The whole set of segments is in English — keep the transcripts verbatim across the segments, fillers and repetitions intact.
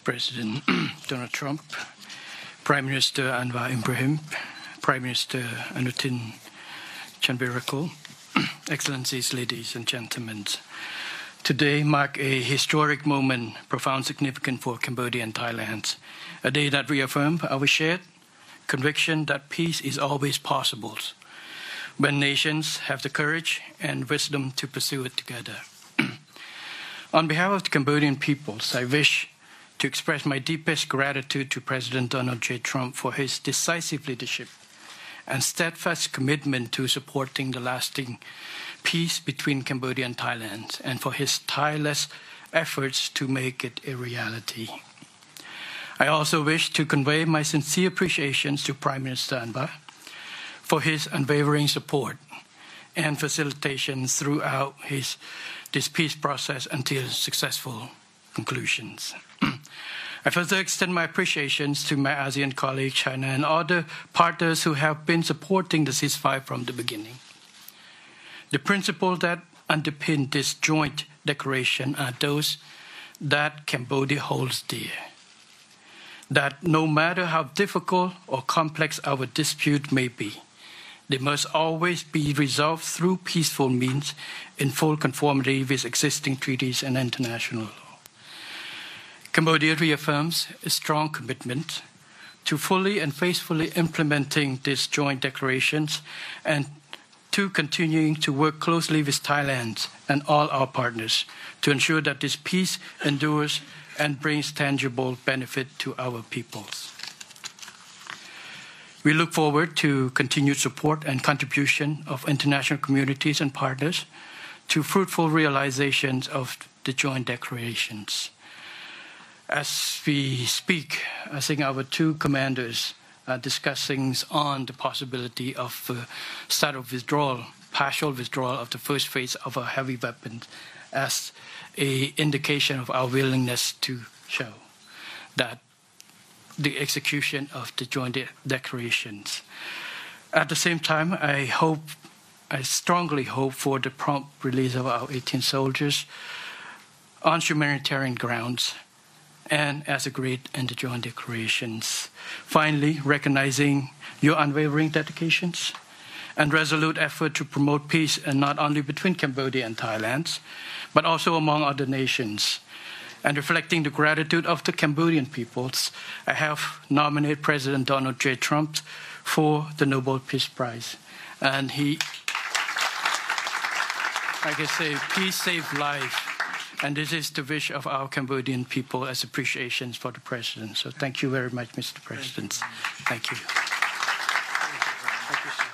President Donald Trump, Prime Minister Anwar Ibrahim, Prime Minister Anutin Chanvirakul, Excellencies, ladies and gentlemen. Today marks a historic moment, profound significance for Cambodia and Thailand, a day that reaffirms our shared conviction that peace is always possible when nations have the courage and wisdom to pursue it together. On behalf of the Cambodian peoples, I wish to express my deepest gratitude to President Donald J. Trump for his decisive leadership and steadfast commitment to supporting the lasting peace between Cambodia and Thailand, and for his tireless efforts to make it a reality. I also wish to convey my sincere appreciations to Prime Minister Anwar for his unwavering support and facilitation throughout his, this peace process until successful conclusions. I further extend my appreciations to my ASEAN colleagues, China, and other partners who have been supporting the ceasefire from the beginning. The principles that underpin this joint declaration are those that Cambodia holds dear. That no matter how difficult or complex our dispute may be, they must always be resolved through peaceful means in full conformity with existing treaties and international law. Cambodia reaffirms a strong commitment to fully and faithfully implementing these joint declarations and to continuing to work closely with Thailand and all our partners to ensure that this peace endures and brings tangible benefit to our peoples. We look forward to continued support and contribution of international communities and partners to fruitful realizations of the joint declarations. As we speak, I think our two commanders are discussing on the possibility of uh, start of withdrawal, partial withdrawal of the first phase of our heavy weapons as an indication of our willingness to show that the execution of the joint de declarations. At the same time, I hope, I strongly hope for the prompt release of our eighteen soldiers on humanitarian grounds and as agreed in the joint declarations. Finally, recognizing your unwavering dedications and resolute effort to promote peace, and not only between Cambodia and Thailand, but also among other nations. And reflecting the gratitude of the Cambodian peoples, I have nominated President Donald J. Trump for the Nobel Peace Prize. And he, like I say, peace saves life. And this is the wish of our Cambodian people as appreciations for the President. So thank you very much, Mister President. Thank you. Thank you, sir.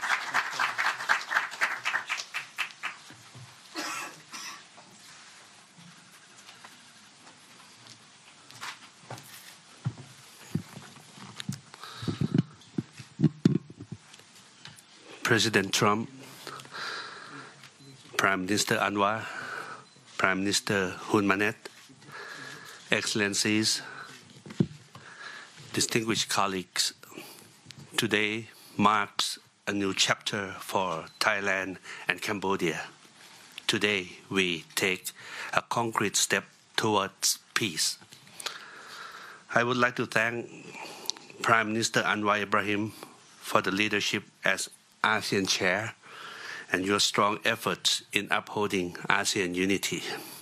President Trump, Prime Minister Anwar, Prime Minister Hun Manet, Excellencies, distinguished colleagues, today marks a new chapter for Thailand and Cambodia. Today we take a concrete step towards peace. I would like to thank Prime Minister Anwar Ibrahim for the leadership as ASEAN Chair and your strong efforts in upholding ASEAN unity.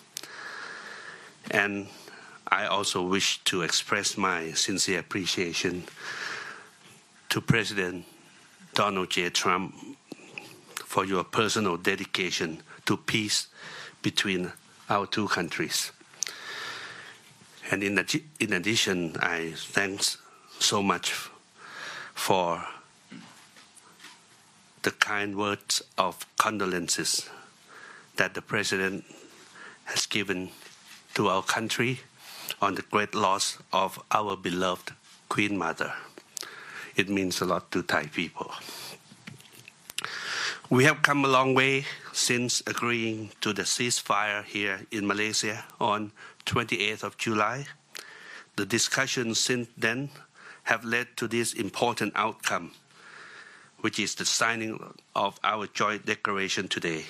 And I also wish to express my sincere appreciation to President Donald J. Trump for your personal dedication to peace between our two countries. And in, in addition, I thank so much for the kind words of condolences that the President has given to our country on the great loss of our beloved Queen Mother. It means a lot to Thai people. We have come a long way since agreeing to the ceasefire here in Malaysia on twenty-eighth of July. The discussions since then have led to this important outcome, which is the signing of our joint declaration today.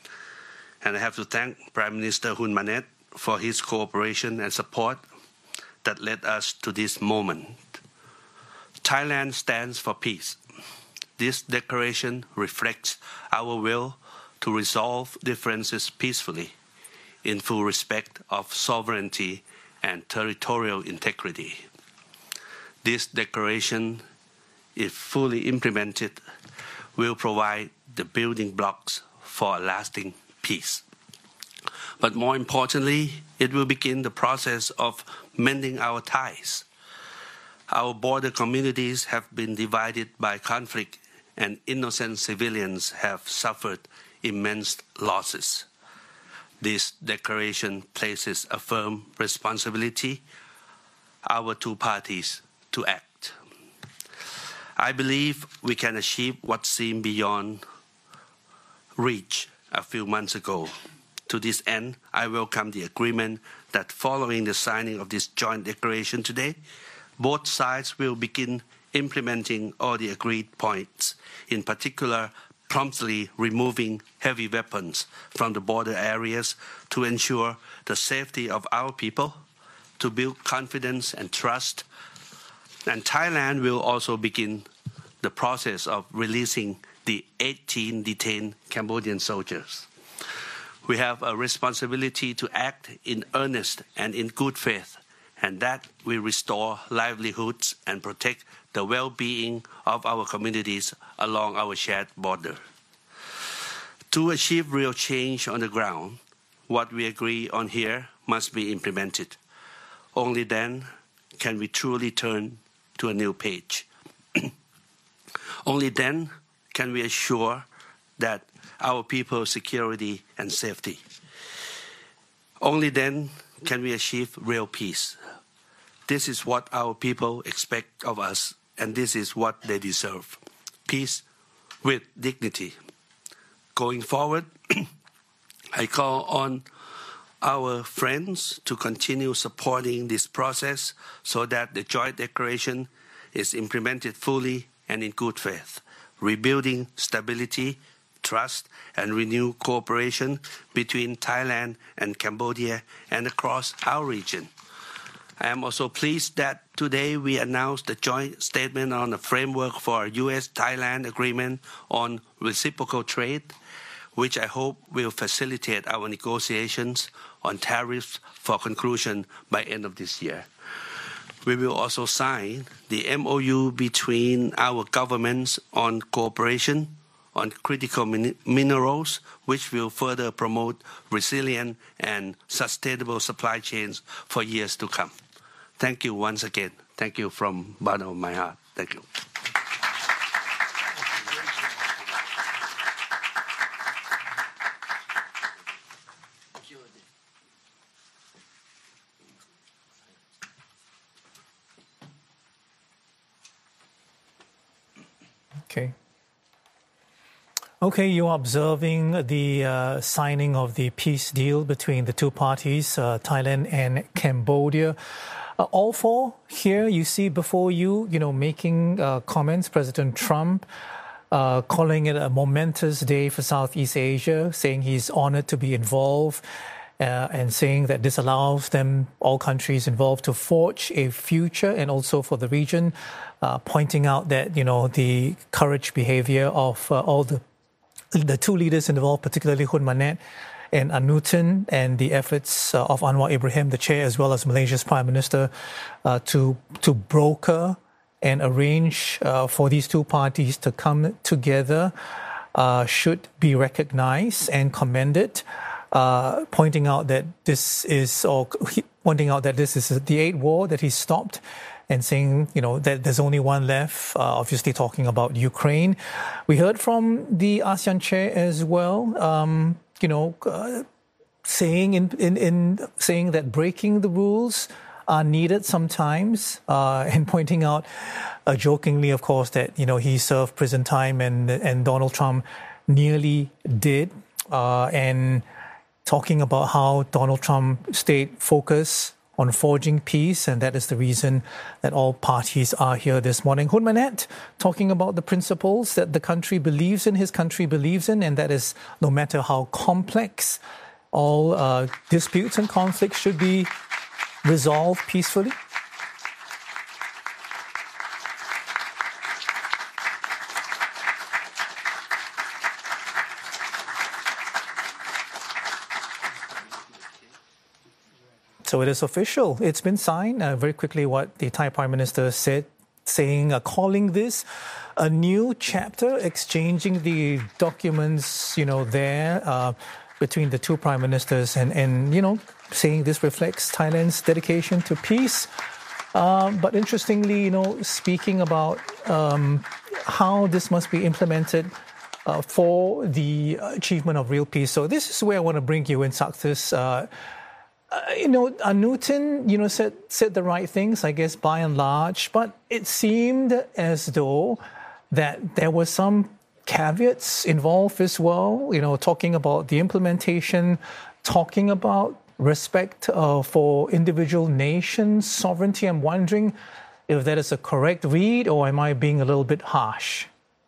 And I have to thank Prime Minister Hun Manet for his cooperation and support that led us to this moment. Thailand stands for peace. This declaration reflects our will to resolve differences peacefully, in full respect of sovereignty and territorial integrity. This declaration, if fully implemented, will provide the building blocks for a lasting peace. But more importantly, it will begin the process of mending our ties. Our border communities have been divided by conflict, and innocent civilians have suffered immense losses. This declaration places a firm responsibility on our two parties to act. I believe we can achieve what seemed beyond reach a few months ago. To this end, I welcome the agreement that following the signing of this joint declaration today, both sides will begin implementing all the agreed points, in particular, promptly removing heavy weapons from the border areas to ensure the safety of our people, to build confidence and trust. And Thailand will also begin the process of releasing the eighteen detained Cambodian soldiers. We have a responsibility to act in earnest and in good faith, and that we restore livelihoods and protect the well-being of our communities along our shared border. To achieve real change on the ground, what we agree on here must be implemented. Only then can we truly turn to a new page. Only then can we assure that our people's security and safety. Only then can we achieve real peace. This is what our people expect of us, and this is what they deserve. Peace with dignity. Going forward, I call on our friends to continue supporting this process so that the joint declaration is implemented fully and in good faith, rebuilding stability, trust, and renewed cooperation between Thailand and Cambodia and across our region. I am also pleased that today we announced the joint statement on the framework for a U S Thailand agreement on reciprocal trade, which I hope will facilitate our negotiations on tariffs for conclusion by end of this year. We will also sign the M O U between our governments on cooperation on critical min minerals, which will further promote resilient and sustainable supply chains for years to come. Thank you once again. Thank you from the bottom of my heart. Thank you. Okay. Okay, you're observing the uh, signing of the peace deal between the two parties, uh, Thailand and Cambodia. Uh, all four here, you see before you, you know, making uh, comments, President Trump uh, calling it a momentous day for Southeast Asia, saying he's honored to be involved uh, and saying that this allows them, all countries involved, to forge a future and also for the region, uh, pointing out that, you know, the courage behavior of uh, all the the two leaders involved, particularly Hun Manet and Anutin, and the efforts uh, of Anwar Ibrahim, the chair, as well as Malaysia's Prime Minister, uh, to to broker and arrange uh, for these two parties to come together uh, should be recognized and commended, uh, pointing out that this is, or pointing out that this is the eighth war that he stopped, and saying, you know, that there's only one left, uh, obviously talking about Ukraine. We heard from the ASEAN chair as well, um, you know, uh, saying in, in, in saying that breaking the rules are needed sometimes, uh, and pointing out, uh, jokingly, of course, that, you know, he served prison time and, and Donald Trump nearly did, uh, and talking about how Donald Trump stayed focused on forging peace, and that is the reason that all parties are here this morning. Hun Manet talking about the principles that the country believes in, his country believes in, and that is no matter how complex, all uh, disputes and conflicts should be resolved peacefully. So it is official. It's been signed. Uh, very quickly, what the Thai Prime Minister said, saying, uh, calling this a new chapter, exchanging the documents, you know, there uh, between the two prime ministers, and, and, you know, saying this reflects Thailand's dedication to peace. Um, but interestingly, you know, speaking about um, how this must be implemented uh, for the achievement of real peace. So this is where I want to bring you in, Sakthis. Uh, Uh, you know, Anutin, you know, said said the right things, I guess, by and large, but it seemed as though that there were some caveats involved as well, you know, talking about the implementation, talking about respect uh, for individual nations' sovereignty. I'm wondering if that is a correct read, or am I being a little bit harsh?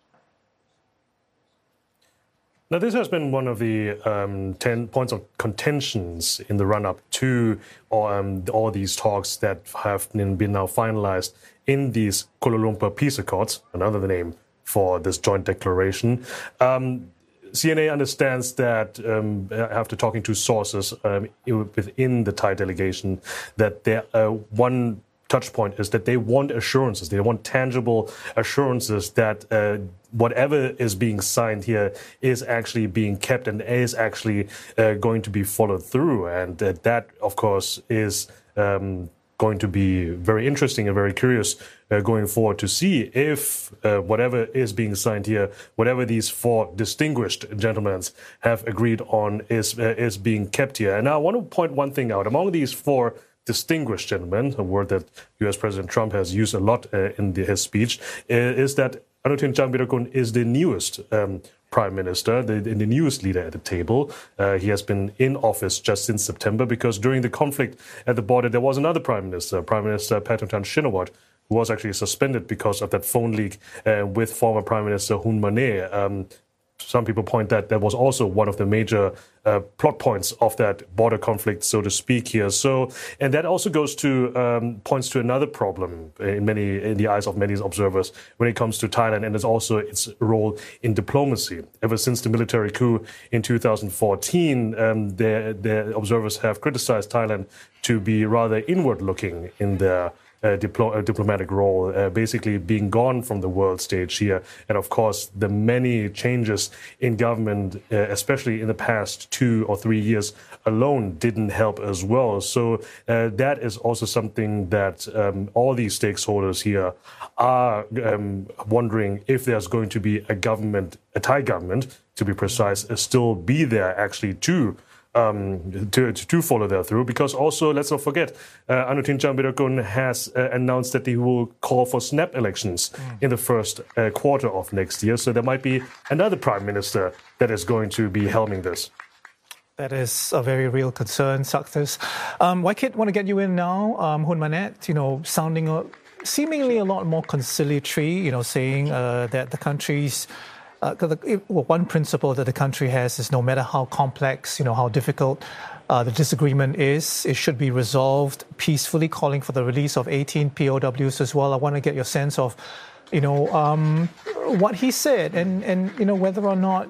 Now, this has been one of the um, ten points of contentions in the run-up to um, all these talks that have been, been now finalized in these Kuala Lumpur Peace Accords, another name for this joint declaration. Um, C N A understands that, um, after talking to sources um, within the Thai delegation, that there uh, one touch point is that they want assurances, they want tangible assurances that uh, whatever is being signed here is actually being kept and is actually uh, going to be followed through. And uh, that, of course, is um, going to be very interesting and very curious uh, going forward to see if uh, whatever is being signed here, whatever these four distinguished gentlemen have agreed on is, uh, is being kept here. And now I want to point one thing out. Among these four distinguished gentlemen, a word that U S President Trump has used a lot uh, in the, his speech, uh, is that Anutin Charnvirakul is the newest um, prime minister, the, the newest leader at the table. Uh, he has been in office just since September, because during the conflict at the border, there was another prime minister, Prime Minister Paetongtarn Shinawatra, who was actually suspended because of that phone leak uh, with former Prime Minister Hun Manet. Um, Some people point that that was also one of the major uh, plot points of that border conflict, so to speak here. So, and that also goes to um, points to another problem in many in the eyes of many observers when it comes to Thailand, and it's also its role in diplomacy. Ever since the military coup in two thousand fourteen, um, the, the observers have criticized Thailand to be rather inward-looking in their Uh, diplo- uh, diplomatic role, uh, basically being gone from the world stage here. And of course, the many changes in government, uh, especially in the past two or three years alone, didn't help as well. So uh, that is also something that um, all these stakeholders here are um, wondering if there's going to be a government, a Thai government, to be precise, uh, still be there actually to Um, to, to follow that through, because also, let's not forget, uh, Anutin Charnvirakul has uh, announced that he will call for snap elections mm. in the first uh, quarter of next year. So there might be another prime minister that is going to be helming this. That is a very real concern, Sakthis. Um, Waikit, want to get you in now. Um, Hun Manet, you know, sounding a, seemingly a lot more conciliatory, you know, saying uh, that the country's Uh, well, one principle that the country has is no matter how complex, you know, how difficult uh, the disagreement is, it should be resolved peacefully, calling for the release of eighteen P O Ws as well. I want to get your sense of, you know, um, what he said and, and, you know, whether or not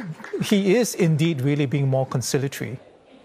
he is indeed really being more conciliatory.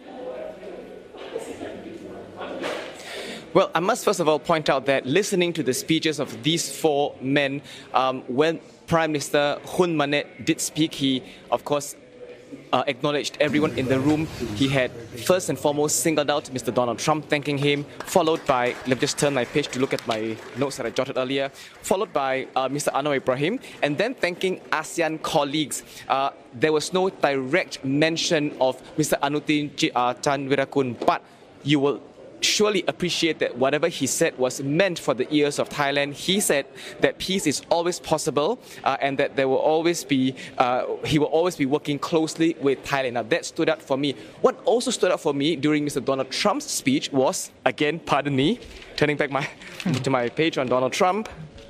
Well, I must first of all point out that listening to the speeches of these four men, um, when Prime Minister Hun Manet did speak, he, of course, uh, acknowledged everyone in the room. He had first and foremost singled out Mister Donald Trump, thanking him, followed by, let me just turn my page to look at my notes that I jotted earlier, followed by uh, Mister Anwar Ibrahim, and then thanking ASEAN colleagues. Uh, there was no direct mention of Mister Anutin uh, Charnvirakul, but you will surely appreciate that whatever he said was meant for the ears of Thailand. He said that peace is always possible uh, and that there will always be, uh, he will always be working closely with Thailand. Now that stood out for me. What also stood out for me during Mister Donald Trump's speech was, again, pardon me, turning back my to my page on Donald Trump.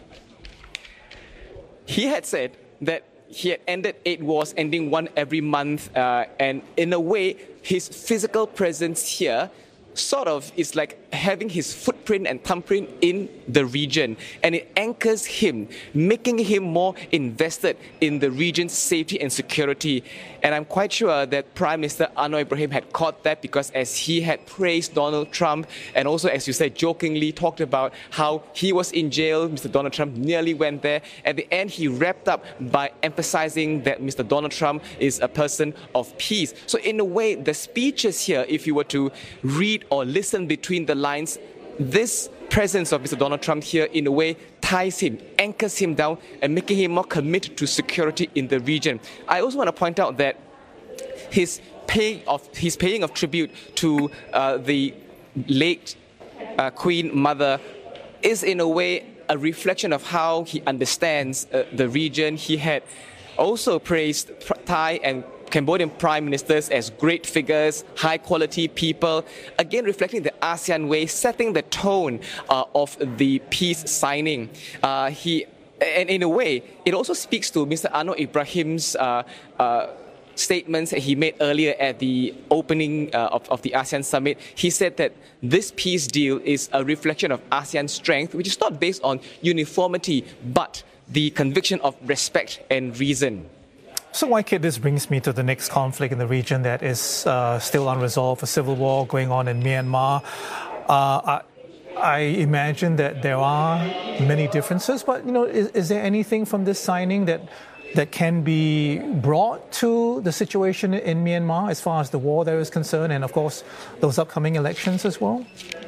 He had said that he had ended eight wars, ending one every month, uh, and in a way, his physical presence here sort of is like having his footprint and thumbprint in the region, and it anchors him, making him more invested in the region's safety and security. And I'm quite sure that Prime Minister Anwar Ibrahim had caught that, because as he had praised Donald Trump, and also, as you said, jokingly talked about how he was in jail, Mister Donald Trump nearly went there. At the end, he wrapped up by emphasizing that Mister Donald Trump is a person of peace. So in a way, the speeches here, if you were to read or listen between the lines, this presence of Mister Donald Trump here, in a way, ties him, anchors him down, and making him more committed to security in the region. I also want to point out that his pay of his paying of tribute to uh, the late uh, Queen Mother is, in a way, a reflection of how he understands uh, the region. He had also praised Thai and Cambodian prime ministers as great figures, high-quality people, again reflecting the ASEAN way, setting the tone uh, of the peace signing. Uh, he, and in a way, it also speaks to Mister Anwar Ibrahim's uh, uh, statements that he made earlier at the opening uh, of, of the ASEAN summit. He said that this peace deal is a reflection of ASEAN's strength, which is not based on uniformity, but the conviction of respect and reason. So, Y K, this brings me to the next conflict in the region that is uh, still unresolved, a civil war going on in Myanmar. Uh, I, I imagine that there are many differences, but, you know, is, is there anything from this signing that that can be brought to the situation in Myanmar as far as the war there is concerned, and, of course, those upcoming elections as well?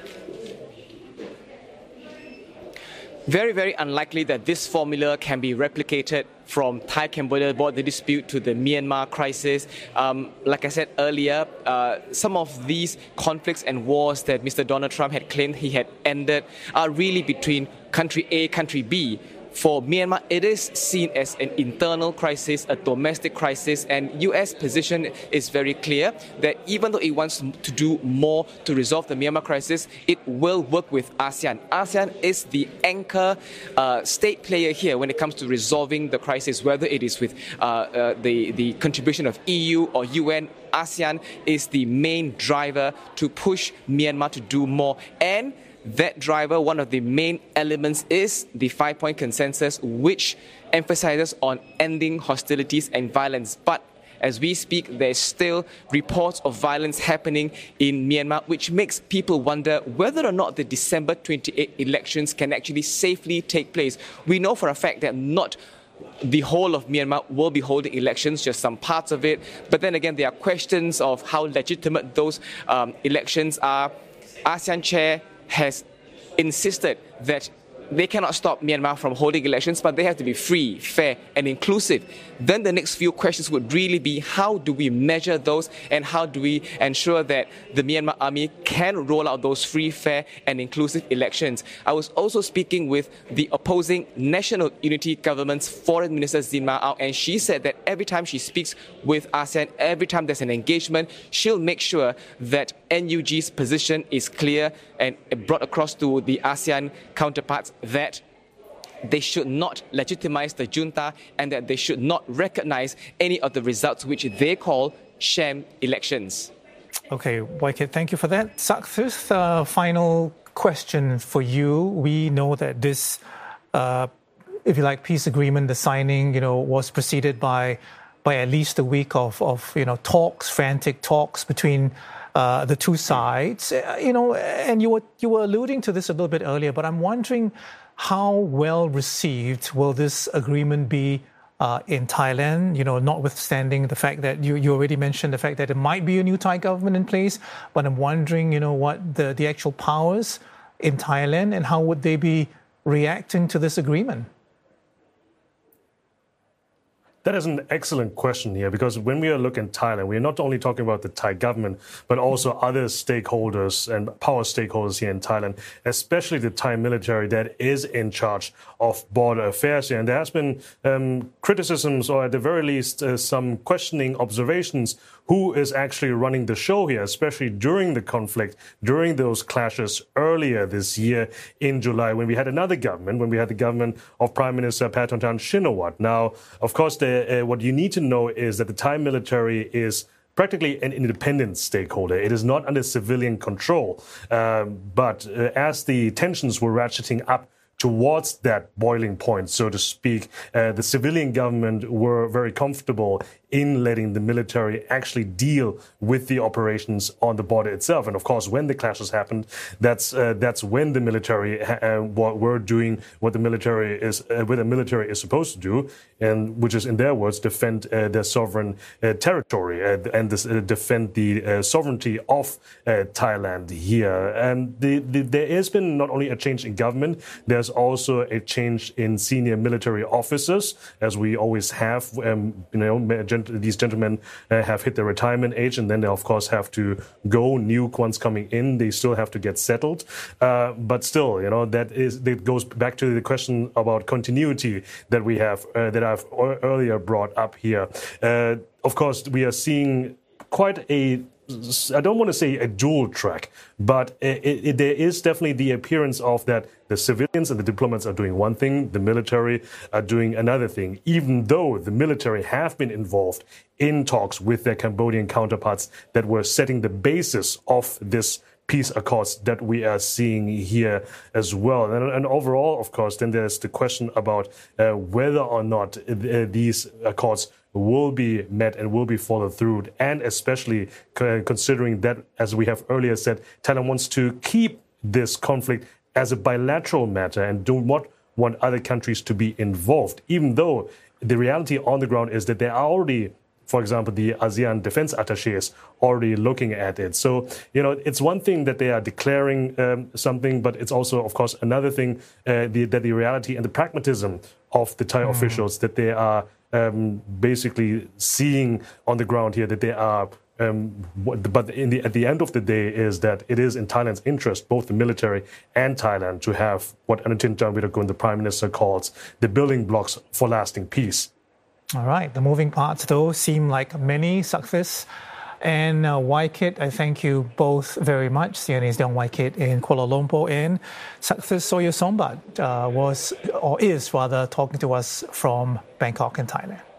Very, very unlikely that this formula can be replicated from Thai-Cambodia border dispute to the Myanmar crisis. Um, like I said earlier, uh, some of these conflicts and wars that Mister Donald Trump had claimed he had ended are really between country A, country B. For Myanmar, it is seen as an internal crisis, a domestic crisis, and U S position is very clear that even though it wants to do more to resolve the Myanmar crisis, it will work with ASEAN. ASEAN is the anchor uh, state player here when it comes to resolving the crisis, whether it is with uh, uh, the, the contribution of E U or U N. ASEAN is the main driver to push Myanmar to do more. And that driver, one of the main elements, is the five-point consensus, which emphasizes on ending hostilities and violence. But as we speak, there's still reports of violence happening in Myanmar, which makes people wonder whether or not the December twenty-eighth elections can actually safely take place. We know for a fact that not the whole of Myanmar will be holding elections, just some parts of it. But then again, there are questions of how legitimate those um, elections are. ASEAN Chair has insisted that they cannot stop Myanmar from holding elections, but they have to be free, fair, and inclusive. Then the next few questions would really be, how do we measure those, and how do we ensure that the Myanmar army can roll out those free, fair, and inclusive elections? I was also speaking with the opposing National Unity Government's Foreign Minister Zin Ma Ao, and she said that every time she speaks with ASEAN, every time there's an engagement, she'll make sure that N U G's position is clear and brought across to the ASEAN counterparts, that they should not legitimize the junta and that they should not recognize any of the results which they call sham elections. Okay, Y K, thank you for that. Sakthith, uh, final question for you. We know that this, uh, if you like, peace agreement, the signing, you know, was preceded by by at least a week of, of you know, talks, frantic talks between uh, the two sides. Uh, you know, and you were you were alluding to this a little bit earlier, but I'm wondering, how well received will this agreement be uh, in Thailand? You know, notwithstanding the fact that you, you already mentioned the fact that there might be a new Thai government in place, but I'm wondering, you know, what the, the actual powers in Thailand, and how would they be reacting to this agreement? That is an excellent question here, because when we are looking at Thailand, we are not only talking about the Thai government, but also other stakeholders and power stakeholders here in Thailand, especially the Thai military that is in charge of border affairs here. And there has been um, criticisms, or at the very least, uh, some questioning observations, who is actually running the show here, especially during the conflict, during those clashes earlier this year in July, when we had another government, when we had the government of Prime Minister Paetongtarn Shinawatra. Now, of course, the, uh, what you need to know is that the Thai military is practically an independent stakeholder. It is not under civilian control. Um, but uh, as the tensions were ratcheting up towards that boiling point, so to speak, uh, the civilian government were very comfortable in letting the military actually deal with the operations on the border itself. And of course, when the clashes happened, that's uh, that's when the military uh, were doing what the military is uh, what the military is supposed to do, and which is, in their words, defend uh, their sovereign uh, territory uh, and this, uh, defend the uh, sovereignty of uh, Thailand here. And the, the, there has been not only a change in government, there's also a change in senior military officers, as we always have. Um, you know, these gentlemen uh, have hit their retirement age, and then they, of course, have to go. New ones coming in, they still have to get settled. Uh, but still, you know, that is that goes back to the question about continuity that we have, uh, that I've earlier brought up here. Uh, of course, we are seeing quite a, I don't want to say a dual track, but it, it, there is definitely the appearance of that the civilians and the diplomats are doing one thing, the military are doing another thing, even though the military have been involved in talks with their Cambodian counterparts that were setting the basis of this peace accords that we are seeing here as well. And, and overall, of course, then there's the question about uh, whether or not uh, these accords will be met and will be followed through, and especially considering that, as we have earlier said, Thailand wants to keep this conflict as a bilateral matter and do not want other countries to be involved, even though the reality on the ground is that they are already, for example, the ASEAN defense attaches already looking at it. So, you know, it's one thing that they are declaring um, something, but it's also, of course, another thing uh, the, that the reality and the pragmatism of the Thai mm. officials that they are um, basically seeing on the ground here, that they are Um, but in the, at the end of the day is that it is in Thailand's interest, both the military and Thailand, to have what Anutin Charnvirakul, the Prime Minister, calls the building blocks for lasting peace. All right. The moving parts, though, seem like many success. And uh, Waikit, I thank you both very much. C N A's Dong Waikit in Kuala Lumpur, and Success Soya Sombat uh, was, or is rather, talking to us from Bangkok in Thailand.